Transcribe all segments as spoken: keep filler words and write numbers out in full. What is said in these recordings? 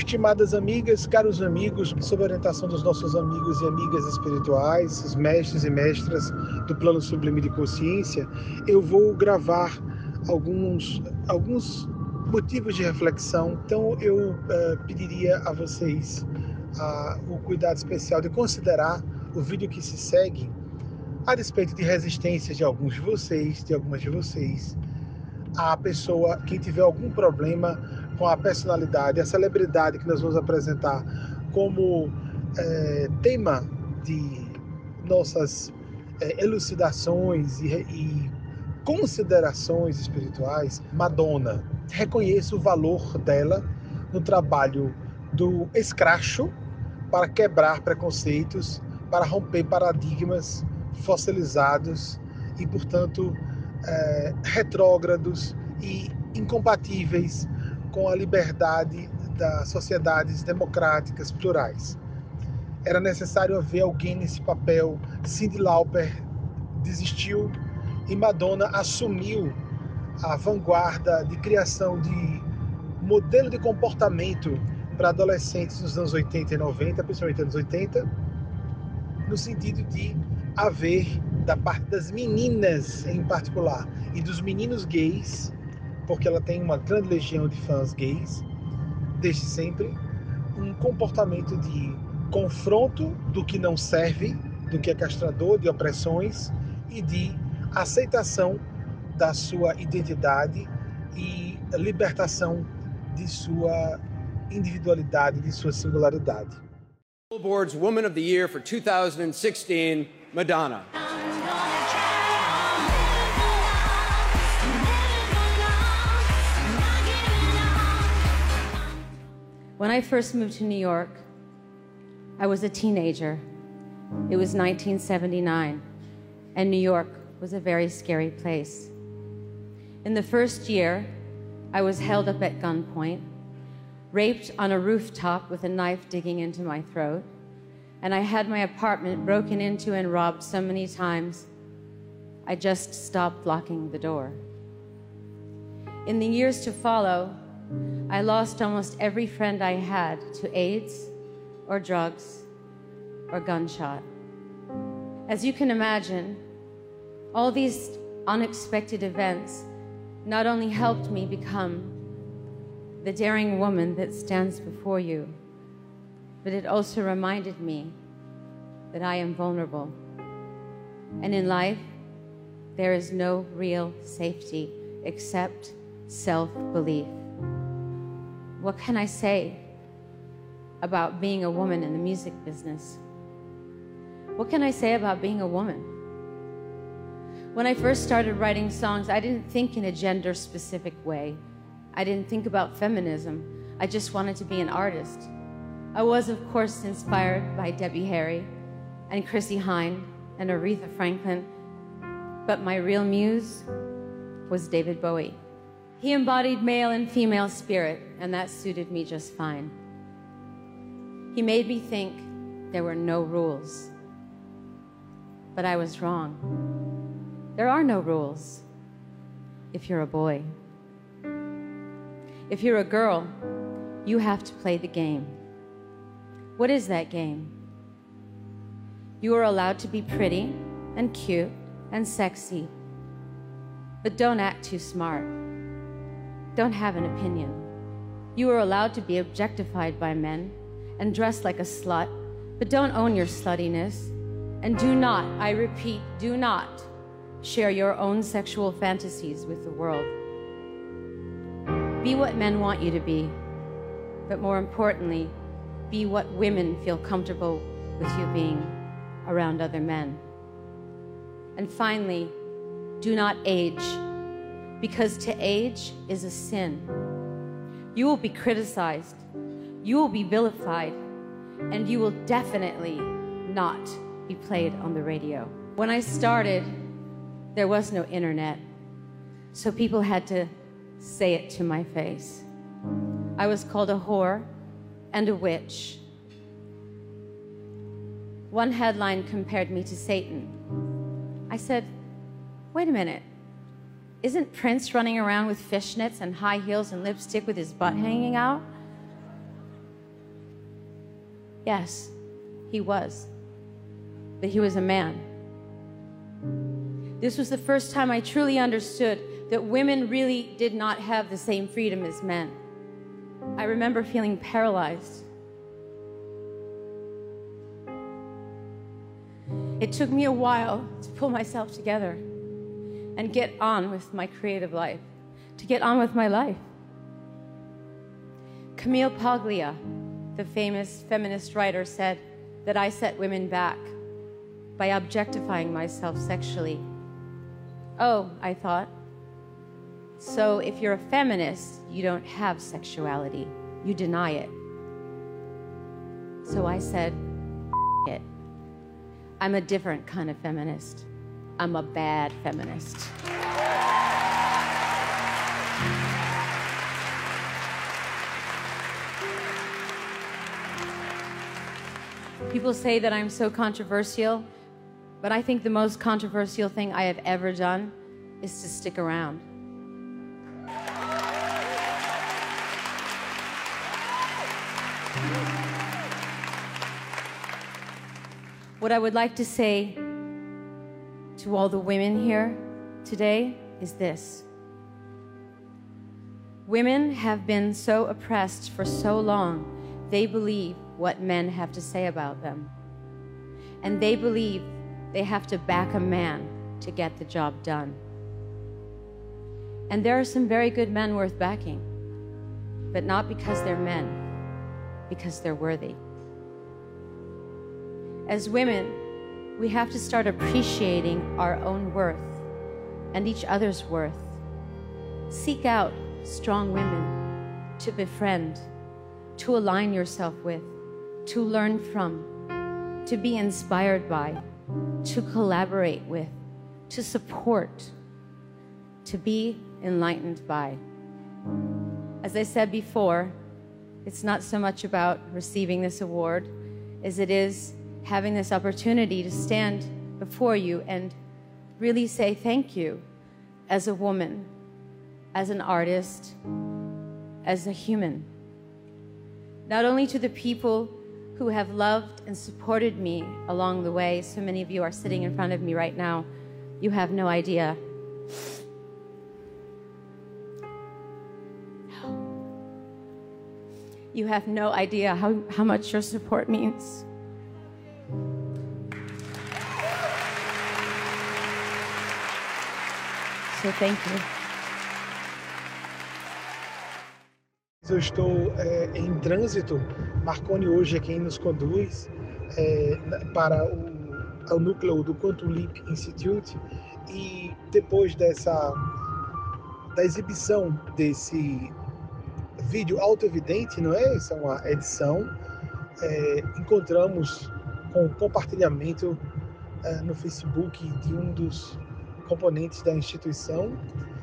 Estimadas amigas, caros amigos, sob a orientação dos nossos amigos e amigas espirituais, os mestres e mestras do plano sublime de consciência, eu vou gravar alguns, alguns motivos de reflexão. Então eu uh, pediria a vocês uh, o cuidado especial de considerar o vídeo que se segue a respeito de resistências de alguns de vocês, de algumas de vocês, a pessoa, quem tiver algum problema com a personalidade, a celebridade que nós vamos apresentar como é, tema de nossas é, elucidações e, e considerações espirituais, Madonna. Reconheço o valor dela no trabalho do escracho para quebrar preconceitos, para romper paradigmas fossilizados e, portanto, é, retrógrados e incompatíveis com a liberdade das sociedades democráticas plurais. Era necessário haver alguém nesse papel. Cyndi Lauper desistiu e Madonna assumiu a vanguarda de criação de modelo de comportamento para adolescentes nos anos oitenta e noventa, principalmente anos oitenta, no sentido de haver, da parte das meninas em particular e dos meninos gays, porque ela tem uma grande legião de fãs gays, desde sempre, um comportamento de confronto do que não serve, do que é castrador, de opressões e de aceitação da sua identidade e libertação de sua individualidade, de sua singularidade. Billboard's Woman of the Year for two thousand sixteen, Madonna. When I first moved to New York, I was a teenager. It was nineteen seventy-nine, and New York was a very scary place. In the first year, I was held up at gunpoint, raped on a rooftop with a knife digging into my throat, and I had my apartment broken into and robbed so many times, I just stopped locking the door. In the years to follow, I lost almost every friend I had to AIDS or drugs or gunshot. As you can imagine, all these unexpected events not only helped me become the daring woman that stands before you, but it also reminded me that I am vulnerable. And in life, there is no real safety except self-belief. What can I say about being a woman in the music business? What can I say about being a woman? When I first started writing songs, I didn't think in a gender-specific way. I didn't think about feminism. I just wanted to be an artist. I was, of course, inspired by Debbie Harry and Chrissie Hynde and Aretha Franklin, but my real muse was David Bowie. He embodied male and female spirit, and that suited me just fine. He made me think there were no rules. But I was wrong. There are no rules if you're a boy. If you're a girl, you have to play the game. What is that game? You are allowed to be pretty and cute and sexy, but don't act too smart. Don't have an opinion. You are allowed to be objectified by men and dress like a slut, but don't own your sluttiness. And do not, I repeat, do not share your own sexual fantasies with the world. Be what men want you to be, but more importantly, be what women feel comfortable with you being around other men. And finally, do not age, because to age is a sin. You will be criticized, you will be vilified, and you will definitely not be played on the radio. When I started, there was no internet, so people had to say it to my face. I was called a whore and a witch. One headline compared me to Satan. I said, wait a minute, isn't Prince running around with fishnets and high heels and lipstick with his butt hanging out? Yes, he was. But he was a man. This was the first time I truly understood that women really did not have the same freedom as men. I remember feeling paralyzed. It took me a while to pull myself together and get on with my creative life, to get on with my life. Camille Paglia, the famous feminist writer, said that I set women back by objectifying myself sexually. Oh, I thought, so if you're a feminist, you don't have sexuality. You deny it. So I said, F it. I'm a different kind of feminist. I'm a bad feminist. People say that I'm so controversial, but I think the most controversial thing I have ever done is to stick around. What I would like to say to all the women here today is this. Women have been so oppressed for so long, they believe what men have to say about them. And they believe they have to back a man to get the job done. And there are some very good men worth backing, but not because they're men, because they're worthy. As women, we have to start appreciating our own worth and each other's worth. Seek out strong women to befriend, to align yourself with, to learn from, to be inspired by, to collaborate with, to support, to be enlightened by. As I said before, it's not so much about receiving this award as it is having this opportunity to stand before you and really say thank you as a woman, as an artist, as a human. Not only to the people who have loved and supported me along the way. So many of you are sitting in front of me right now. You have no idea. You have no idea how, how much your support means. So thank you. Eu estou é, em trânsito. Marconi hoje é quem nos conduz é, para o, o núcleo do Quantum Leap Institute, e depois dessa da exibição desse vídeo autoevidente, não é? Isso é uma edição. É, encontramos com compartilhamento é, no Facebook de um dos componentes da instituição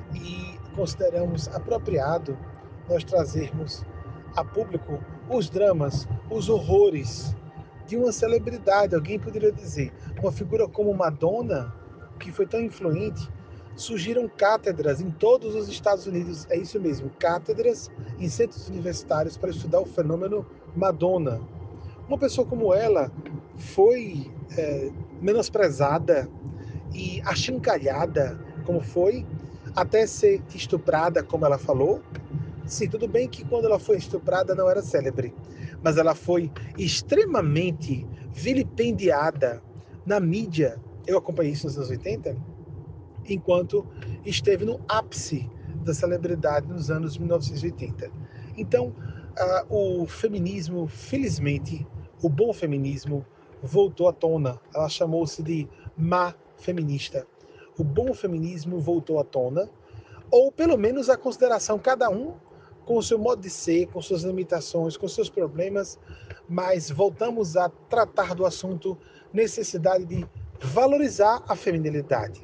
e consideramos apropriado nós trazermos a público os dramas, os horrores de uma celebridade. Alguém poderia dizer, uma figura como Madonna, que foi tão influente. Surgiram cátedras em todos os Estados Unidos, é isso mesmo, cátedras em centros universitários para estudar o fenômeno Madonna. Uma pessoa como ela foi é, menosprezada e achincalhada, como foi, até ser estuprada, como ela falou. Sim, tudo bem que quando ela foi estuprada não era célebre, mas ela foi extremamente vilipendiada na mídia. Eu acompanhei isso nos anos oitenta, enquanto esteve no ápice da celebridade nos anos mil novecentos e oitenta. Então, uh, o feminismo, felizmente, o bom feminismo, voltou à tona. Ela chamou-se de má feminista. O bom feminismo voltou à tona, ou pelo menos a consideração, cada um com o seu modo de ser, com suas limitações, com seus problemas, mas voltamos a tratar do assunto necessidade de valorizar a feminilidade.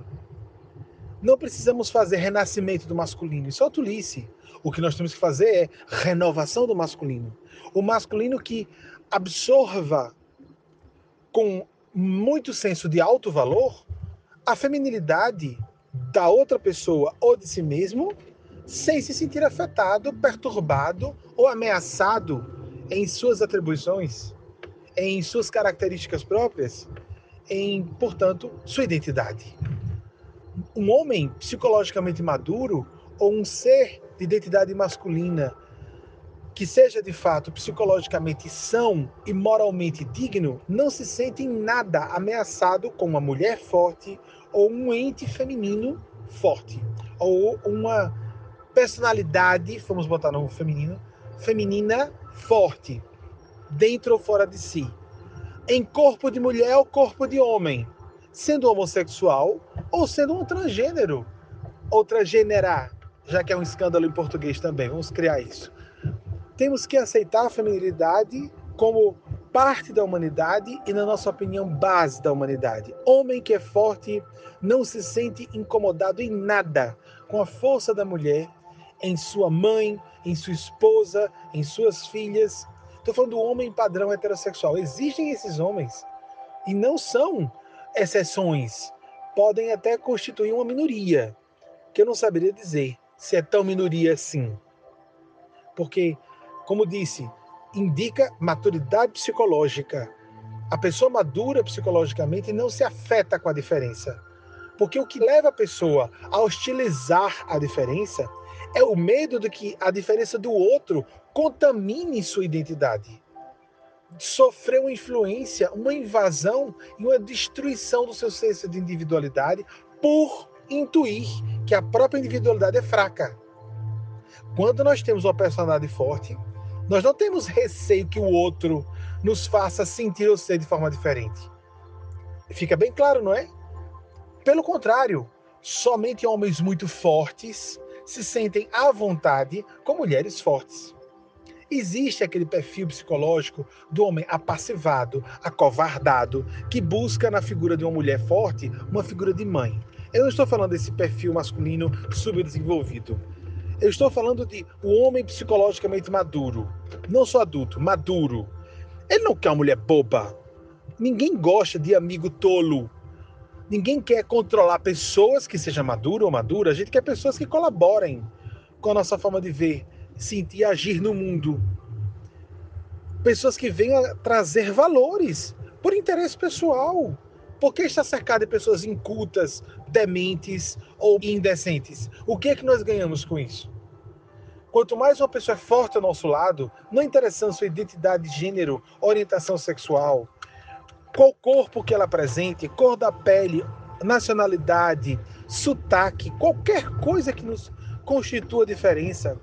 Não precisamos fazer renascimento do masculino, isso é tolice. O que nós temos que fazer é renovação do masculino. O masculino que absorva com muito senso de alto valor a feminilidade da outra pessoa ou de si mesmo, sem se sentir afetado, perturbado ou ameaçado em suas atribuições. em suas características próprias, em, portanto, sua identidade. Um homem psicologicamente maduro ou um ser de identidade masculina que seja de fato psicologicamente são e moralmente digno, não se sente em nada ameaçado com uma mulher forte ou um ente feminino forte, ou uma personalidade, vamos botar no feminino, feminina forte, dentro ou fora de si, em corpo de mulher ou corpo de homem, sendo homossexual ou sendo um transgênero, ou transgênera, já que é um escândalo em português também, vamos criar isso. Temos que aceitar a feminilidade como parte da humanidade e, na nossa opinião, base da humanidade. Homem que é forte não se sente incomodado em nada com a força da mulher, em sua mãe, em sua esposa, em suas filhas. Estou falando do homem padrão heterossexual. Existem esses homens e não são exceções. Podem até constituir uma minoria, que eu não saberia dizer se é tão minoria assim. Porque, como disse, indica maturidade psicológica. A pessoa madura psicologicamente não se afeta com a diferença. Porque o que leva a pessoa a hostilizar a diferença é o medo de que a diferença do outro contamine sua identidade. Sofrer uma influência, uma invasão e uma destruição do seu senso de individualidade por intuir que a própria individualidade é fraca. Quando nós temos uma personalidade forte, nós não temos receio que o outro nos faça sentir ou ser de forma diferente. Fica bem claro, não é? Pelo contrário, somente homens muito fortes se sentem à vontade com mulheres fortes. Existe aquele perfil psicológico do homem apassivado, acovardado, que busca na figura de uma mulher forte uma figura de mãe. Eu não estou falando desse perfil masculino subdesenvolvido. Eu estou falando de o homem psicologicamente maduro. Não só adulto, maduro. Ele não quer uma mulher boba. Ninguém gosta de amigo tolo. Ninguém quer controlar pessoas que sejam maduras ou maduras. A gente quer pessoas que colaborem com a nossa forma de ver, sentir e agir no mundo. Pessoas que venham trazer valores por interesse pessoal. Por que está cercado de pessoas incultas, dementes ou indecentes? O que é que nós ganhamos com isso? Quanto mais uma pessoa é forte ao nosso lado, não interessando sua identidade de gênero, orientação sexual, qual corpo que ela apresente, cor da pele, nacionalidade, sotaque, qualquer coisa que nos constitua diferença,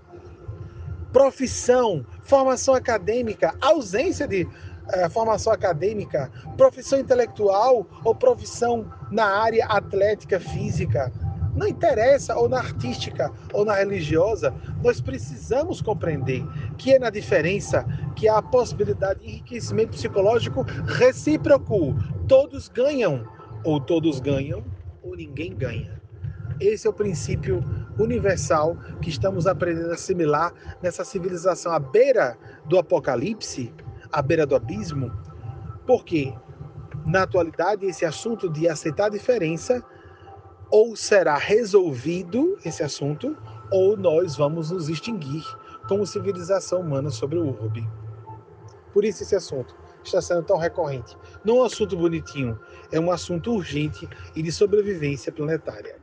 profissão, formação acadêmica, ausência de uh, formação acadêmica, profissão intelectual ou profissão na área atlética, física, não interessa, ou na artística, ou na religiosa, nós precisamos compreender que é na diferença que há a possibilidade de enriquecimento psicológico recíproco. Todos ganham, ou todos ganham, ou ninguém ganha. Esse é o princípio universal que estamos aprendendo a assimilar nessa civilização à beira do apocalipse, à beira do abismo, porque, na atualidade, esse assunto de aceitar a diferença ou será resolvido esse assunto, ou nós vamos nos extinguir como civilização humana sobre o orbe. Por isso esse assunto está sendo tão recorrente. Não é um assunto bonitinho, é um assunto urgente e de sobrevivência planetária.